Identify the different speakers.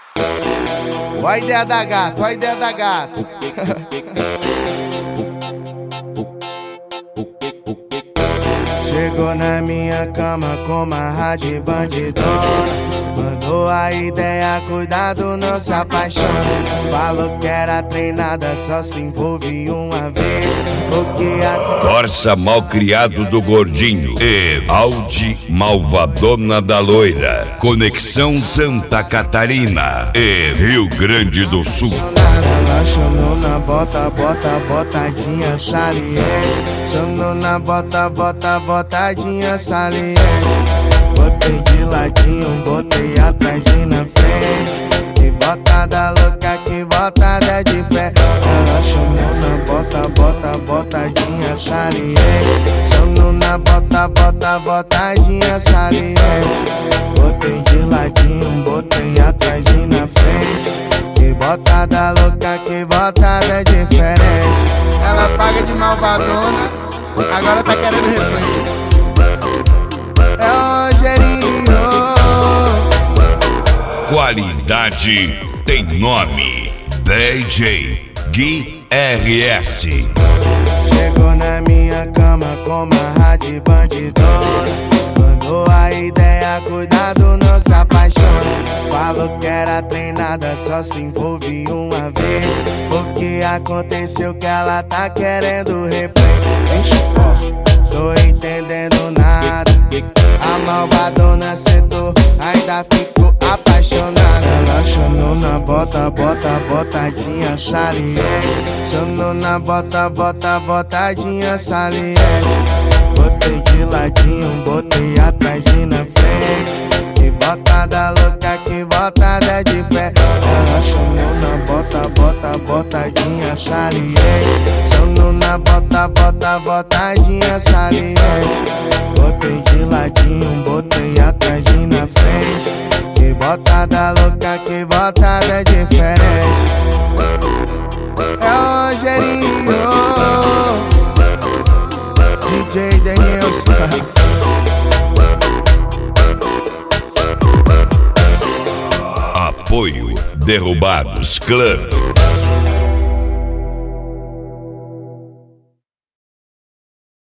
Speaker 1: Ó a ideia da gata, ó a ideia da gata. Chegou na minha cama com uma rádio bandidona. Mandou a ideia, cuidado, não se apaixona. Falou que era treinada, só se envolve uma vez. Porque a
Speaker 2: Corsa Malcriado do Gordinho e Audi Malvadona da Loira. Conexão Santa Catarina e Rio Grande do Sul.
Speaker 1: ela chamou na bota, botadinha saliente. Chamou na bota, botadinha saliente. Botei de ladinho, botei atrás e na frente. Que botada louca, que botada de fé. Ela chamou na bota, botadinha saliente. Chamou na bota, botadinha saliente. Botei de ladinho, botei atrás e na frente. Que botada louca, que botada diferente. Ela paga de malvadona, agora tá querendo replay. É o Rogerinho.
Speaker 2: Qualidade tem nome. DJ Gui RS.
Speaker 1: Chegou na minha cama com uma rádio bandidona. Mandou a ideia, cuidado, não se apaixona. Falou que era treinada, só se envolve uma vez. Porque aconteceu que ela tá querendo replay. Ixi, tô entendendo nada. A malvadona sentou, ainda ficou apaixonada. Ela chamou na bota, botadinha saliente. Chamou na bota, botadinha saliente. Botei de ladinho, botei atrás e na frente. Que botada louca, que botada de fé. Ela chamou na bota, botadinha saliente. Chamou na bota, botadinha saliente. Botei de ladinho, botei atrás e na frente. Que botada louca, que botada diferente. É o Rogerinho, DJ Denilson.
Speaker 2: Apoio Derrubados Club.